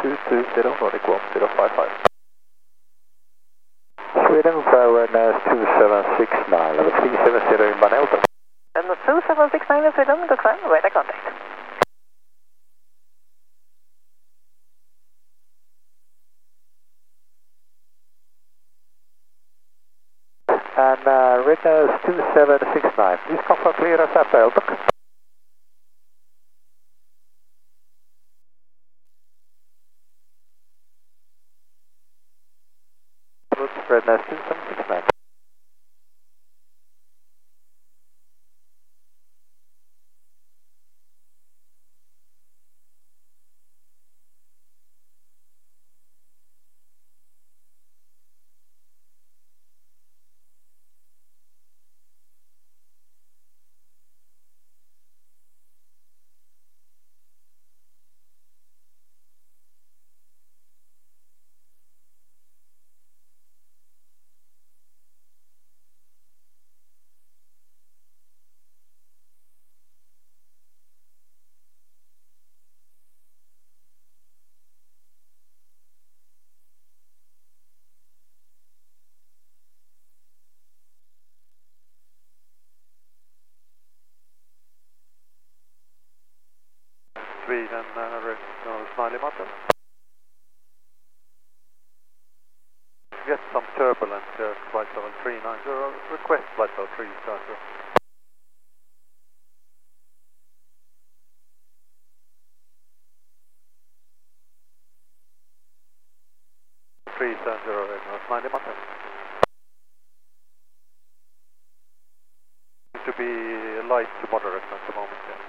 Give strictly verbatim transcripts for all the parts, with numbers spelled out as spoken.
two two zero, Nordic one zero five five. Sweden, awareness two seven six nine, level three seven zero in Manelto. And two seven six nine in Sweden, good fine, radar contact. And uh, Redness two seven six nine, please confirm clearance after L T O C. Redness two seven six nine. Sweden, uh, no, Smiley Mountain. Get some turbulence here, flight level three nine zero, request flight level three seven zero. three seven zero, no, Smiley Mountain. To be light to moderate at the moment, yeah.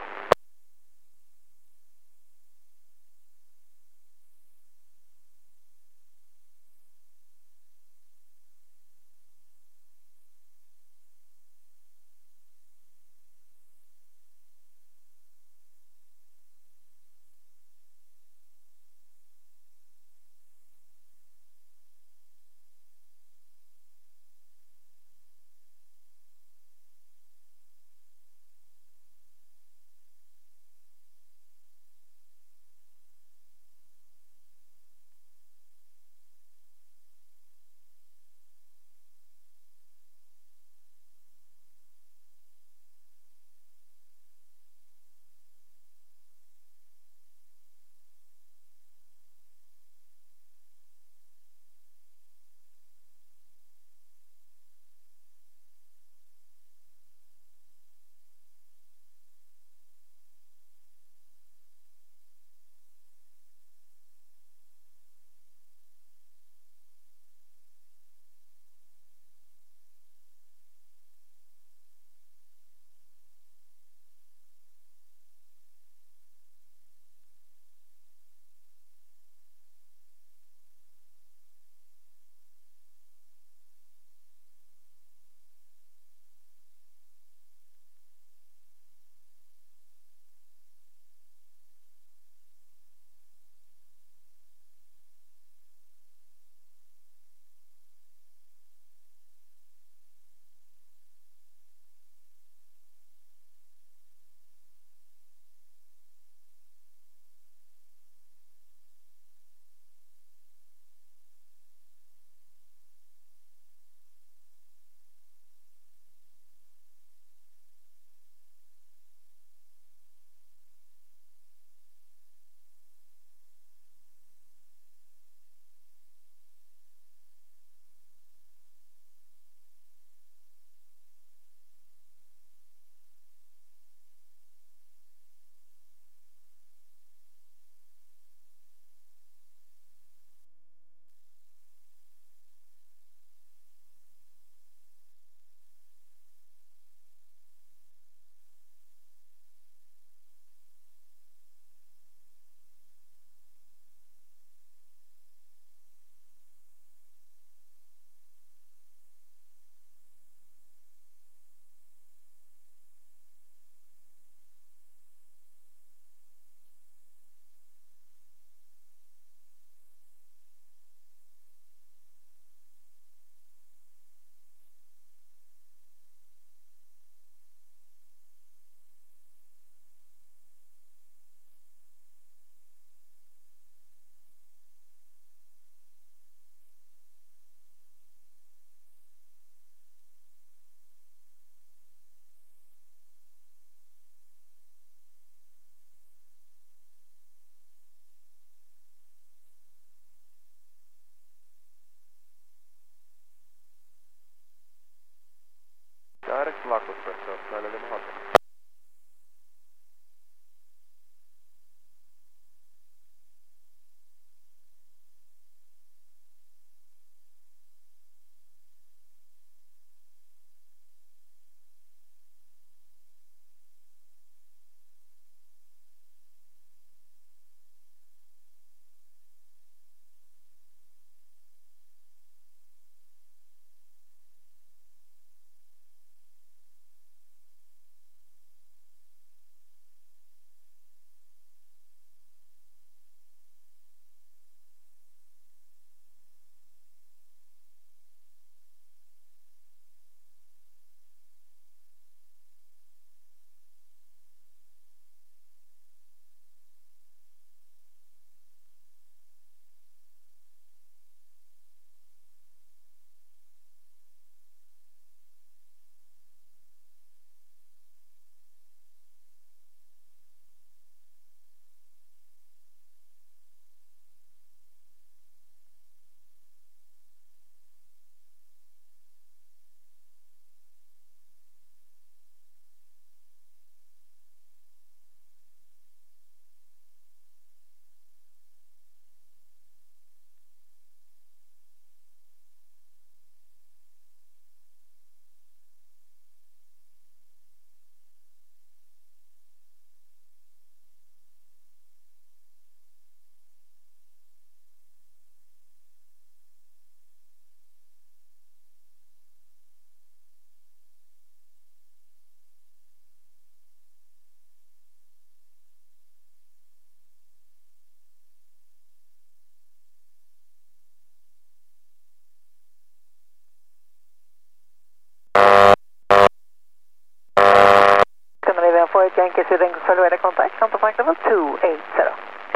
Yankee Sweden, follow weather contact, contact flight level two eight zero.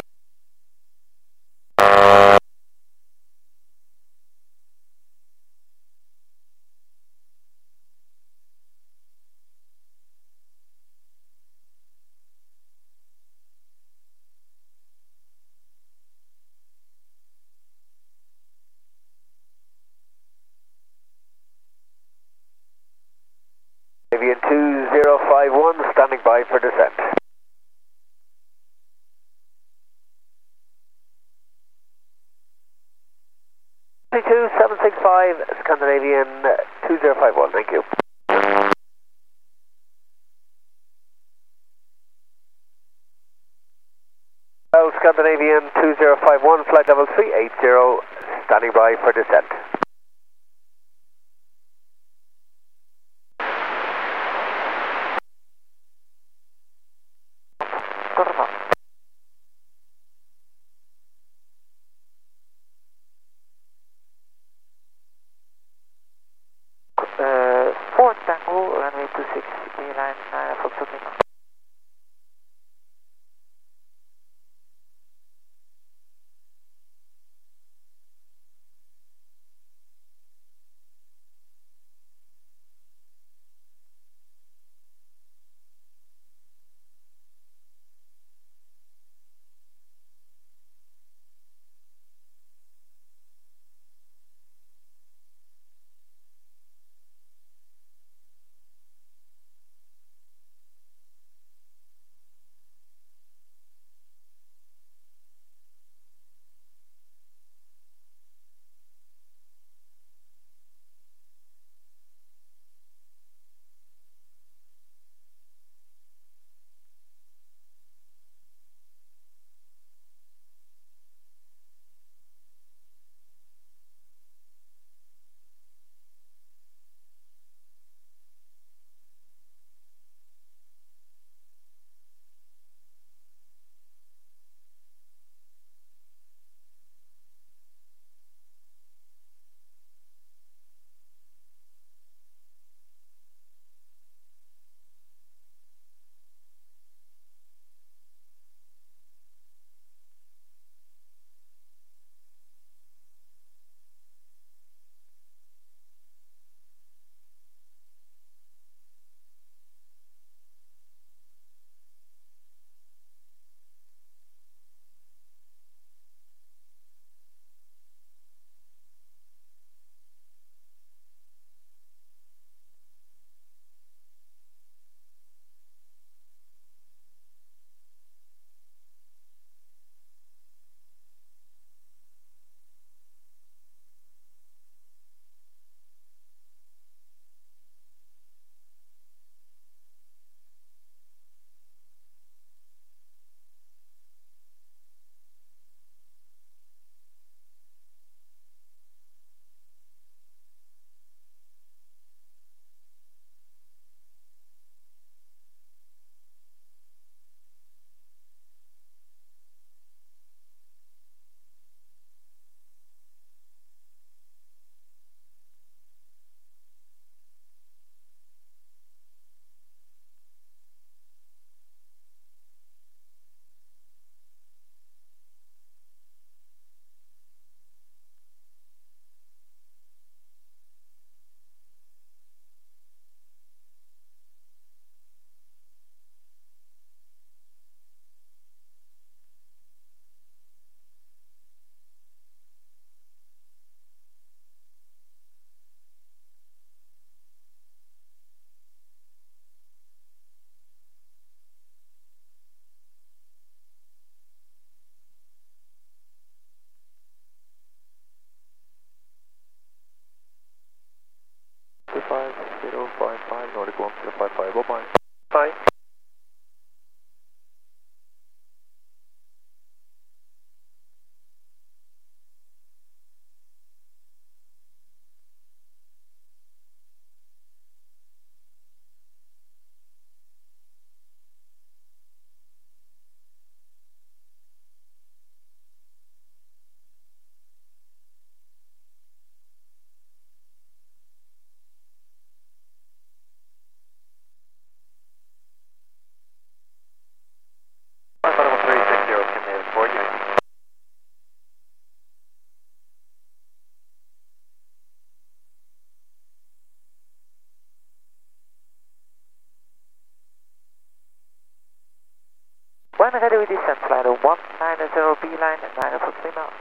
Avian two zero five one, standing by for descent. two seven six five, Scandinavian two zero five one, thank you. Well, Scandinavian two zero five one, flight level three eight zero, standing by for descent. Uh, four Tango, runway two six, line uh, Foxtrot Lima. ready with descent, flight one nine zero B line and nine for three miles.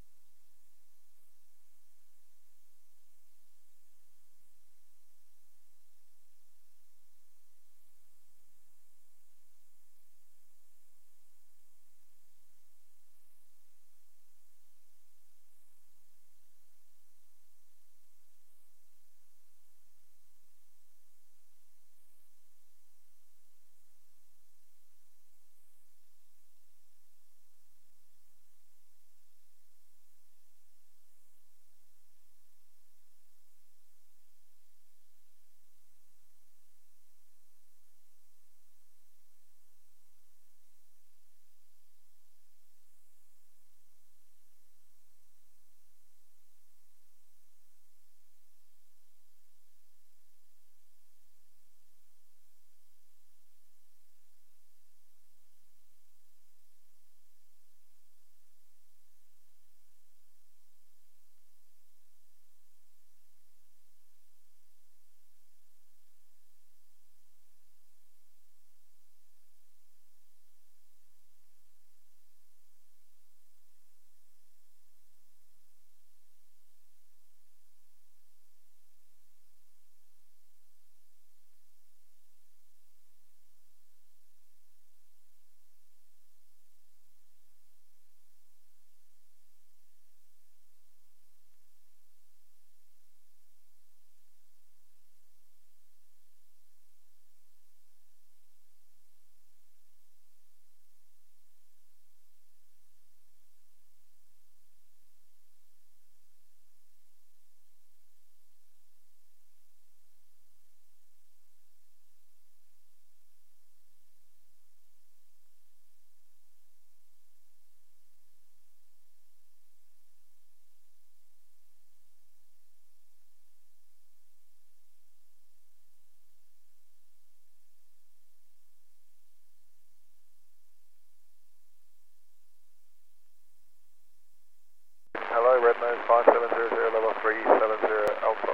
Hello, Red Nose five seven zero zero, level three seven zero Alpha.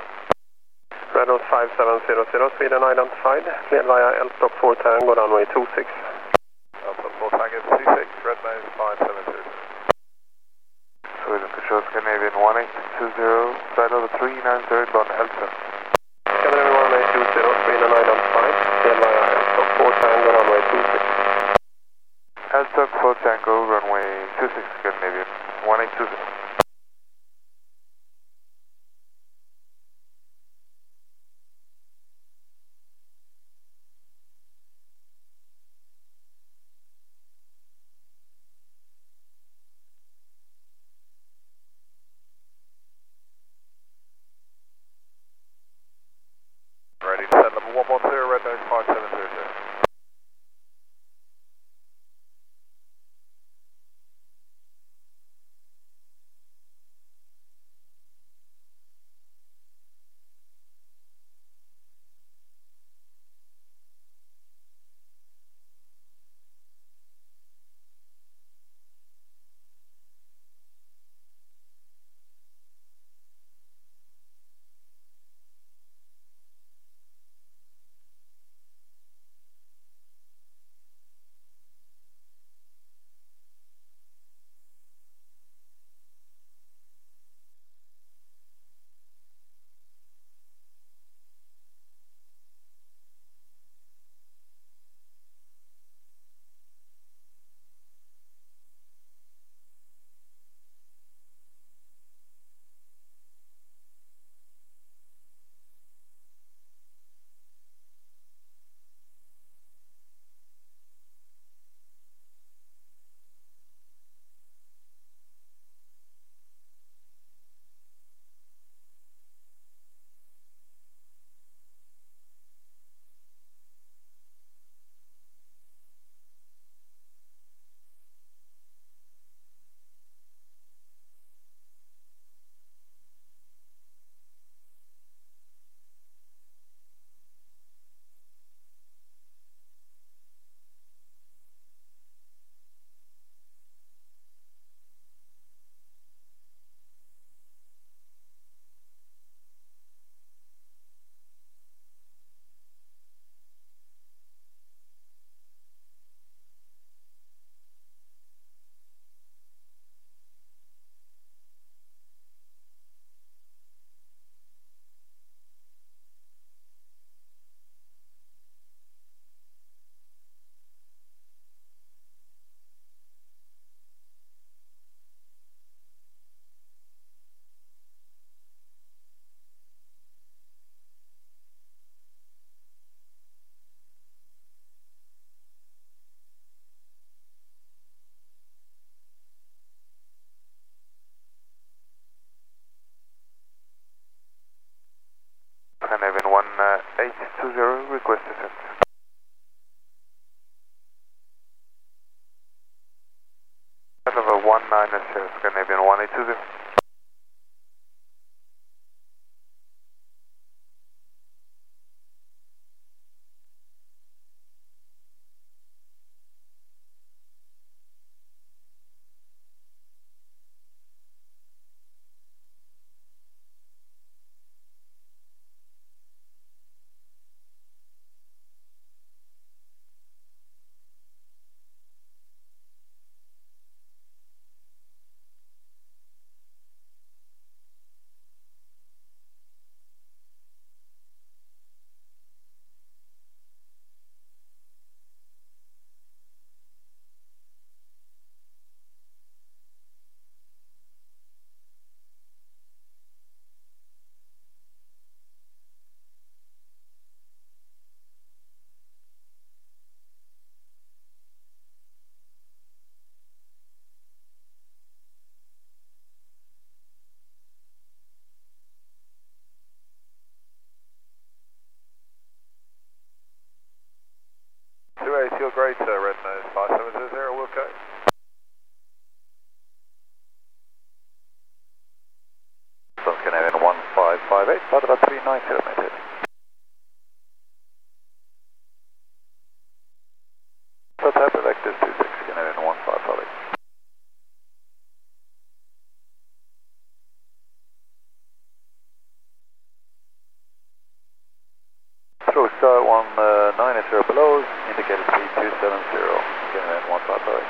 Red Nose five seven zero zero, Sweden identified, cleared via L stop four Tango, runway two six. Alpha four Tango two six, Red Nose five seven zero zero. Sweden control Scandinavian one eight two zero, flight level three nine zero, bound L seven. Scandinavian one eight two zero, Sweden identified, cleared via L stop four Tango, runway two six. L stop four Tango, runway two six, Scandinavian one eight two zero. Ready to send level one one zero, Red Nose five seven zero zero. one nine zero, Scandinavian one eight two zero. two eight, you're great, sir, red nose, five seven zero zero, Wilco. So Scandinavian one five five eight, about about three nine kilometers. So type elective two six, Scandinavian one five five eight. Through star one nine zero below, indicated speed two seven zero, Scandinavian one five five eight.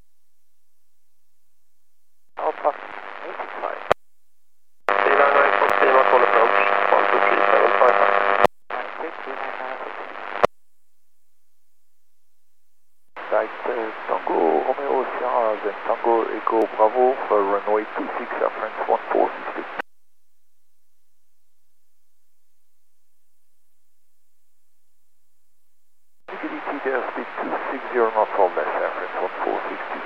Alpha eighty-five. three nine nine Fox Lima, call approach, one two three seven five five. Right, uh, Tango Romeo Sierra, then Tango Echo Bravo for runway two six, Air France one four six two. Visibility there, speed two six zero knots or less, Air France one four six two.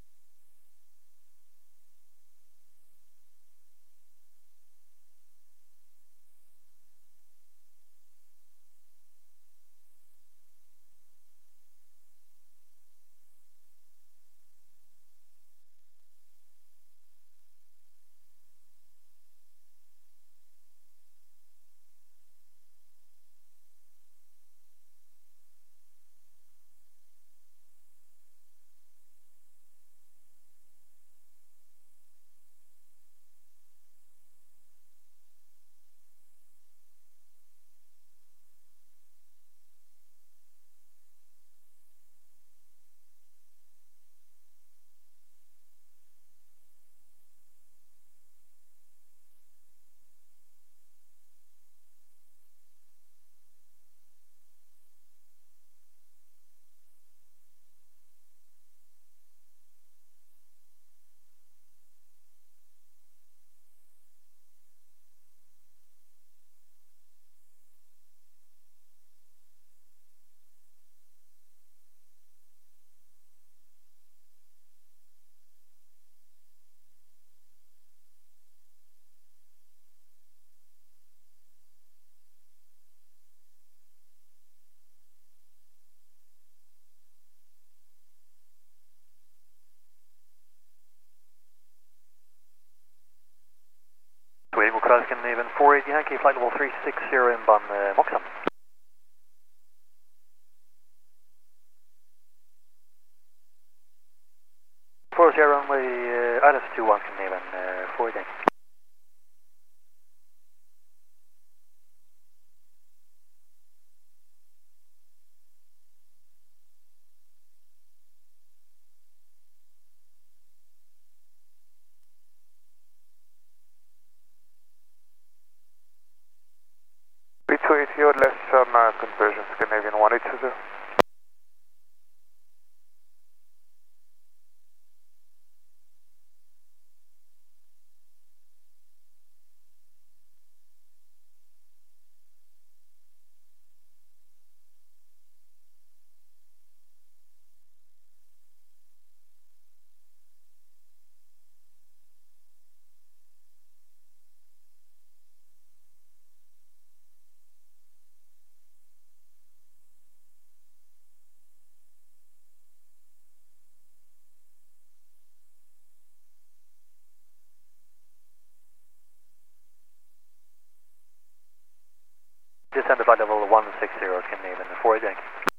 Sweden Cross Scandinavian four eight Yankee, flight level three six zero inbound uh, Moxham. four zero runway uh, Islands two one Scandinavian uh, four eight Yankee. three two eight, your left turn uh, conversion, Scandinavian one eight two zero. flight level one six zero, Scandinavian four eight Yankee.